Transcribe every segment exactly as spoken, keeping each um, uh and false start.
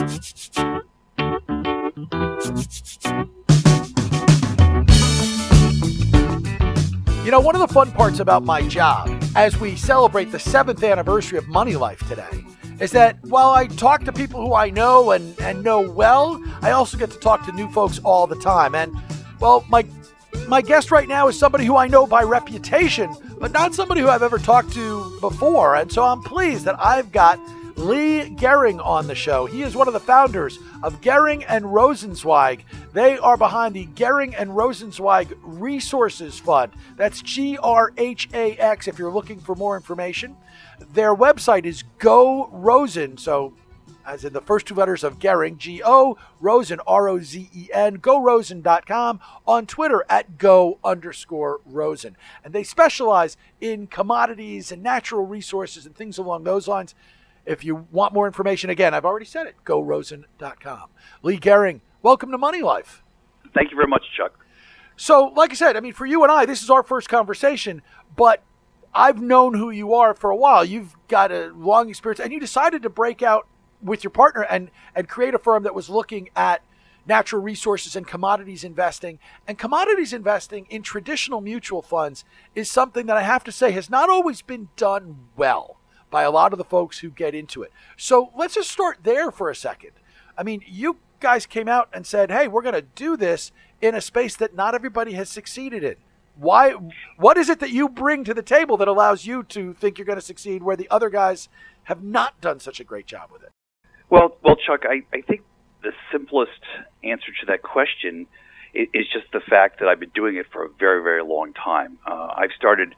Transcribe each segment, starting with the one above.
You know, one of the fun parts about my job, as we celebrate the seventh anniversary of Money Life today, is that while I talk to people who I know and, and know well, I also get to talk to new folks all the time. And, well, my my guest right now is somebody who I know by reputation, but not somebody who I've ever talked to before. And so I'm pleased that I've got Lee Gehring on the show. He is one of the founders of Gehring and Rosenzweig. They are behind the Gehring and Rosenzweig Resources Fund. That's G R H A X if you're looking for more information. Their website is Go Rosen, so as in the first two letters of Gehring, G O, Rosen, R O Z E N, go rosen dot com, on Twitter at go underscore Rosen. And they specialize in commodities and natural resources and things along those lines. If you want more information, again, I've already said it, go rosen dot com. Lee Gehring, welcome to Money Life. Thank you very much, Chuck. So, like I said, I mean, for you and I, this is our first conversation, but I've known who you are for a while. You've got a long experience, and you decided to break out with your partner and, and create a firm that was looking at natural resources and commodities investing. And commodities investing in traditional mutual funds is something that I have to say has not always been done well by a lot of the folks who get into it. So let's just start there for a second. I mean, you guys came out and said, hey, we're going to do this in a space that not everybody has succeeded in. Why? What is it that you bring to the table that allows you to think you're going to succeed where the other guys have not done such a great job with it? Well, well, Chuck, I, I think the simplest answer to that question is, is just the fact that I've been doing it for a very, very long time. Uh, I've started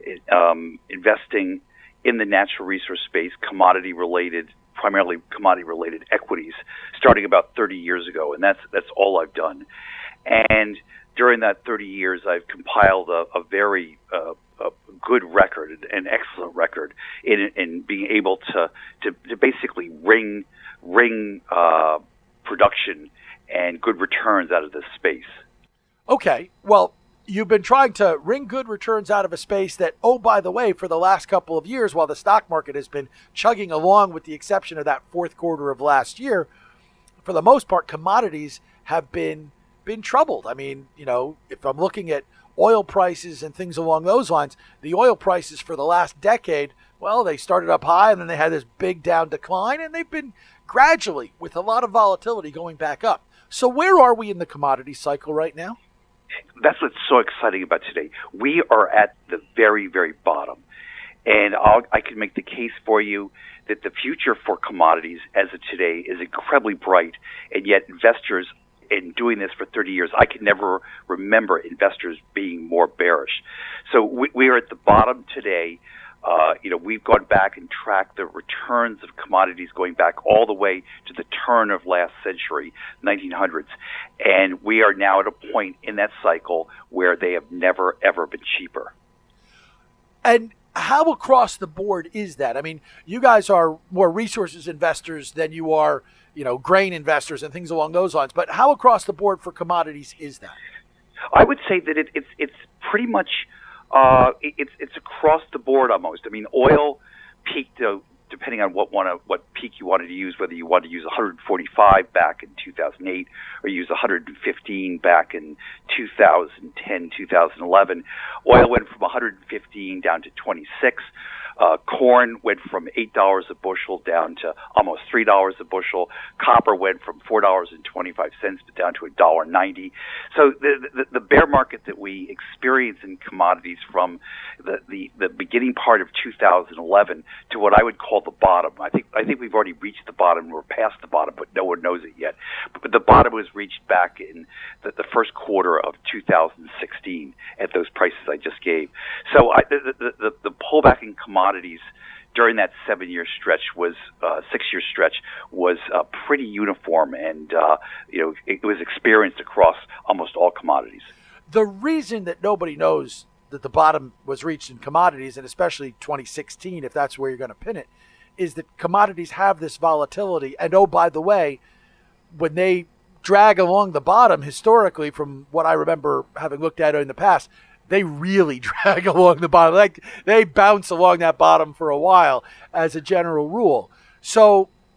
um, investing in the natural resource space, commodity-related, primarily commodity-related equities, starting about thirty years ago, and that's that's all I've done. And during that thirty years, I've compiled a, a very uh, a good record, an excellent record, in in being able to to, to basically wring wring uh, production and good returns out of this space. Okay, well, you've been trying to wring good returns out of a space that, oh, by the way, for the last couple of years, while the stock market has been chugging along with the exception of that fourth quarter of last year, for the most part, commodities have been been troubled. I mean, you know, if I'm looking at oil prices and things along those lines, the oil prices for the last decade, well, they started up high and then they had this big down decline, and they've been gradually, with a lot of volatility, going back up. So where are we in the commodity cycle right now? That's what's so exciting about today. We are at the very, very bottom. And I'll, I can make the case for you that the future for commodities as of today is incredibly bright, and yet investors, in doing this for thirty years, I can never remember investors being more bearish. So we, we are at the bottom today. Uh, you know, we've gone back and tracked the returns of commodities going back all the way to the turn of last century, nineteen hundreds. And we are now at a point in that cycle where they have never, ever been cheaper. And how across the board is that? I mean, you guys are more resources investors than you are, you know, grain investors and things along those lines. But how across the board for commodities is that? I would say that it, it's it's pretty much uh, it, it's it's across the board almost. I mean, oil peaked uh, depending on what wanna, what peak you wanted to use, whether you wanted to use one hundred forty-five back in two thousand eight or use one hundred fifteen back in two thousand ten, two thousand eleven. Oil went from one hundred fifteen down to twenty-six. Uh, corn went from eight dollars a bushel down to almost three dollars a bushel. Copper went from four dollars and twenty-five cents down to one dollar ninety. So the, the, the bear market that we experience in commodities from the, the, the beginning part of two thousand eleven to what I would call the bottom. I think I think we've already reached the bottom. We're past the bottom, but no one knows it yet. But, but the bottom was reached back in the, the first quarter of two thousand sixteen at those prices I just gave. So I, the, the, the, the pullback in commodities during that seven-year stretch was uh, six-year stretch was uh, pretty uniform, and uh, you know it was experienced across almost all commodities. The reason that nobody knows that the bottom was reached in commodities, and especially twenty sixteen, if that's where you're going to pin it, is that commodities have this volatility. And oh, by the way, when they drag along the bottom historically, from what I remember having looked at it in the past, they really drag along the bottom. Like they bounce along that bottom for a while as a general rule. So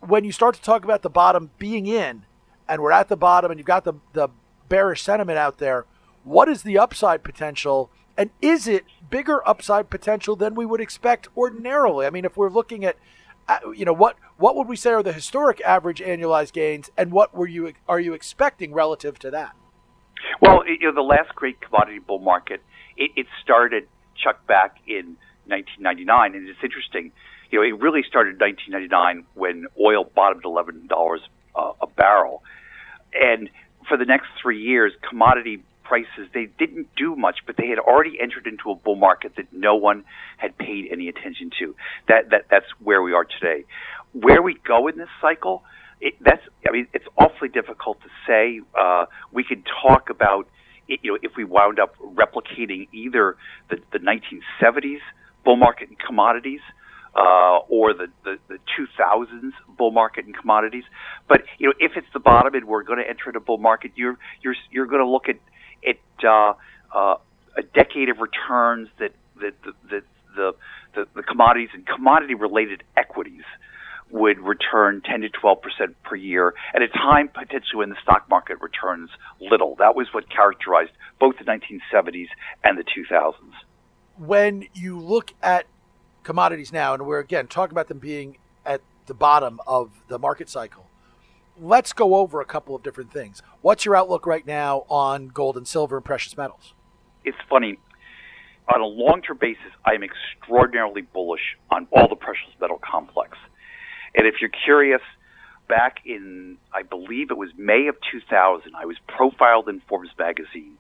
when you start to talk about the bottom being in, and we're at the bottom, and you've got the the bearish sentiment out there, what is the upside potential? And is it bigger upside potential than we would expect ordinarily? I mean, if we're looking at, you know, what what would we say are the historic average annualized gains, and what were you are you expecting relative to that? Well, you know, the last great commodity bull market, it, it started, Chuck, back in nineteen ninety-nine, and it's interesting. You know, it really started in nineteen ninety-nine when oil bottomed eleven dollars uh, a barrel, and for the next three years, commodity prices, they didn't do much, but they had already entered into a bull market that no one had paid any attention to. That that that's where we are today. Where we go in this cycle, it, that's I mean, it's awfully difficult to say. Uh, we could talk about it, you know, if we wound up replicating either the, the nineteen seventies bull market in commodities, uh, or the, the, the two thousands bull market in commodities. But, you know, if it's the bottom and we're going to enter the bull market, you're, you're, you're going to look at, at, uh, uh, a decade of returns that, that, that, that the, the, the commodities and commodity related equities would return ten to twelve percent per year at a time potentially when the stock market returns little. That was what characterized both the nineteen seventies and the two thousands. When you look at commodities now, and we're again talking about them being at the bottom of the market cycle, let's go over a couple of different things. What's your outlook right now on gold and silver and precious metals? It's funny. On a long-term basis, I am extraordinarily bullish on all the precious metal complex. And if you're curious, back in, I believe it was May of two thousand, I was profiled in Forbes magazine,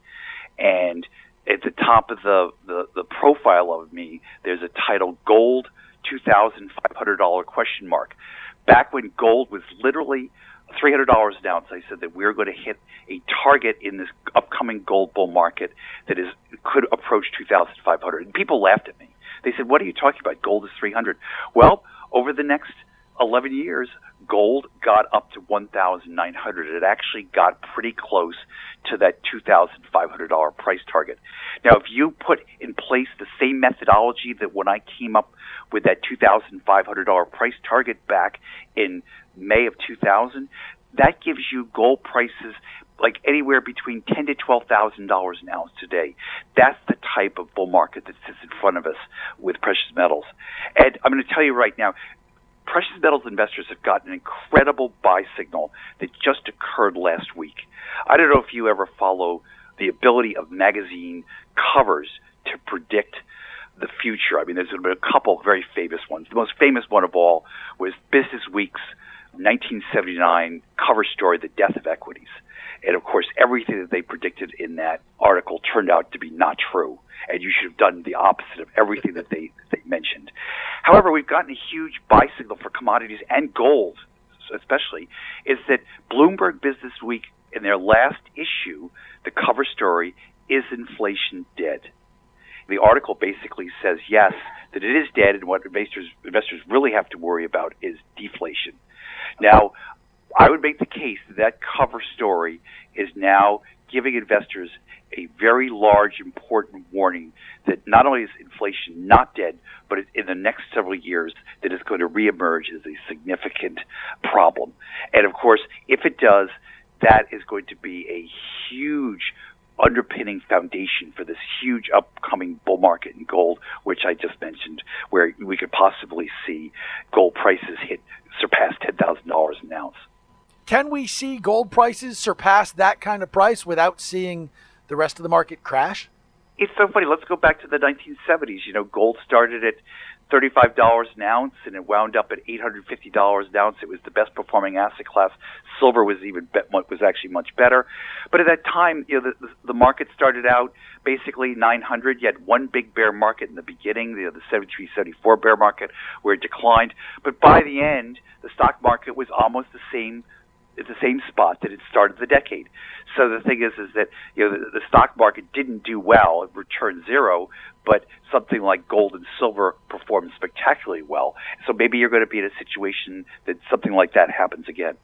and at the top of the, the, the profile of me, there's a title, Gold two thousand five hundred dollars question mark. Back when gold was literally three hundred dollars an ounce, I said that we were going to hit a target in this upcoming gold bull market that is could approach two thousand five hundred. And people laughed at me. They said, what are you talking about? Gold is three hundred. Well, over the next eleven years, gold got up to one thousand nine hundred. It actually got pretty close to that two thousand five hundred dollars price target. Now, if you put in place the same methodology that when I came up with that two thousand five hundred dollars price target back in May of two thousand, that gives you gold prices like anywhere between ten thousand to twelve thousand dollars an ounce today. That's the type of bull market that sits in front of us with precious metals. And I'm going to tell you right now, precious metals investors have gotten an incredible buy signal that just occurred last week. I don't know if you ever follow the ability of magazine covers to predict the future. I mean, there's been a couple of very famous ones. The most famous one of all was Business Week's nineteen seventy-nine cover story, The Death of Equities. And, of course, everything that they predicted in that article turned out to be not true. And you should have done the opposite of everything that they, they mentioned. However, we've gotten a huge buy signal for commodities and gold, especially, is that Bloomberg Business Week, in their last issue, the cover story, is inflation dead? The article basically says, yes, that it is dead, and what investors, investors really have to worry about is deflation. Now, I would make the case that that cover story is now giving investors a very large, important warning that not only is inflation not dead, but in the next several years that it's going to reemerge as a significant problem. And of course, if it does, that is going to be a huge underpinning foundation for this huge upcoming bull market in gold, which I just mentioned, where we could possibly see gold prices hit surpass ten thousand dollars an ounce. Can we see gold prices surpass that kind of price without seeing the rest of the market crash? It's so funny. Let's go back to the nineteen seventies. You know, gold started at thirty-five dollars an ounce, and it wound up at eight hundred fifty dollars an ounce. It was the best performing asset class. Silver was even be- was actually much better. But at that time, you know, the, the market started out basically nine hundred. You had one big bear market in the beginning, you know, the seventy-three seventy-four bear market, where it declined. But by the end, the stock market was almost the same. It's the same spot that it started the decade. So the thing is, is that you know the, the stock market didn't do well; it returned zero. But something like gold and silver performed spectacularly well. So maybe you're going to be in a situation that something like that happens again.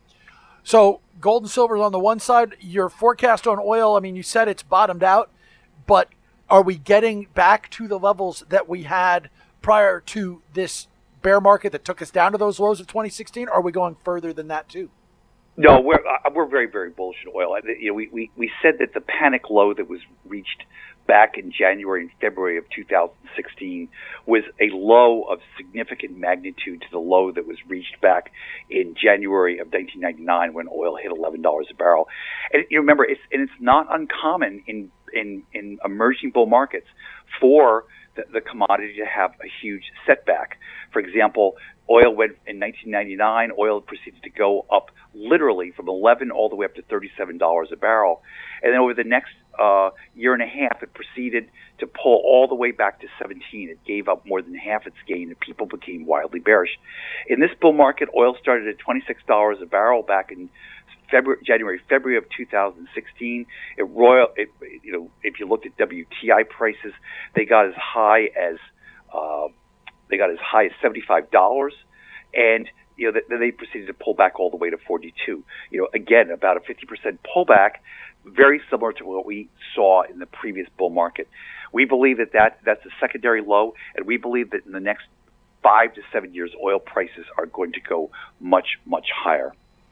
So gold and silver is on the one side. Your forecast on oil, I mean, you said it's bottomed out, but are we getting back to the levels that we had prior to this bear market that took us down to those lows of twenty sixteen? Or are we going further than that too? No, we're uh, we're very, very bullish in oil. You know, we, we, we said that the panic low that was reached back in January and February of two thousand sixteen was a low of significant magnitude to the low that was reached back in January of nineteen ninety-nine when oil hit eleven dollars a barrel. And you remember, it's and it's not uncommon in in, in emerging bull markets for the, the commodity to have a huge setback. For example, oil went in nineteen ninety-nine, oil proceeded to go up literally from eleven all the way up to thirty-seven dollars a barrel. And then over the next uh, year and a half, it proceeded to pull all the way back to seventeen. It gave up more than half its gain, and people became wildly bearish. In this bull market, oil started at twenty-six dollars a barrel back in February, January, February of two thousand sixteen. It royal, it, you know, if you looked at W T I prices, they got as high as uh, they got as high as seventy-five dollars, and you know, then they proceeded to pull back all the way to forty-two. You know, again, about a fifty percent pullback, very similar to what we saw in the previous bull market. We believe that, that that's a secondary low, and we believe that in the next five to seven years, oil prices are going to go much, much higher.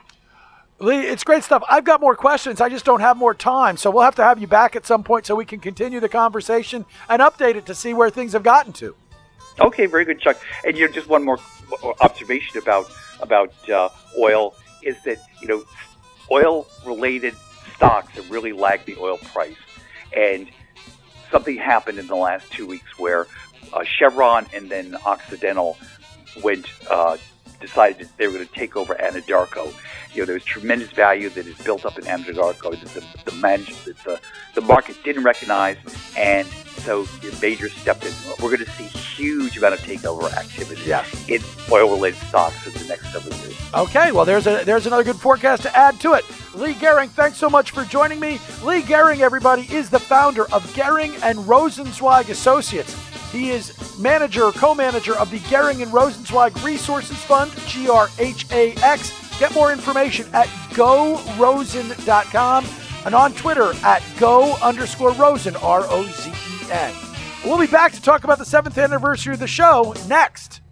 Lee, it's great stuff. I've got more questions. I just don't have more time. So we'll have to have you back at some point so we can continue the conversation and update it to see where things have gotten to. Okay, very good, Chuck. And you know, just one more observation about about uh, oil is that, you know, oil-related stocks have really lagged the oil price. And something happened in the last two weeks where uh, Chevron and then Occidental went uh, decided that they were going to take over Anadarko. You know, there was tremendous value that is built up in Anadarko that the, the, manage, that the, the market didn't recognize, and so the major stepped in. We're going to see huge amount of takeover activity yeah. in oil-related stocks in the next several years. Okay, well, there's a there's another good forecast to add to it. Lee Gehring, thanks so much for joining me. Lee Gehring, everybody, is the founder of Gehring and Rosenzweig Associates. He is manager, co-manager of the Gehring and Rosenzweig Resources Fund, G R H A X. Get more information at go rosen dot com and on Twitter at go underscore rosen, R O Z E N. We'll be back to talk about the seventh anniversary of the show next.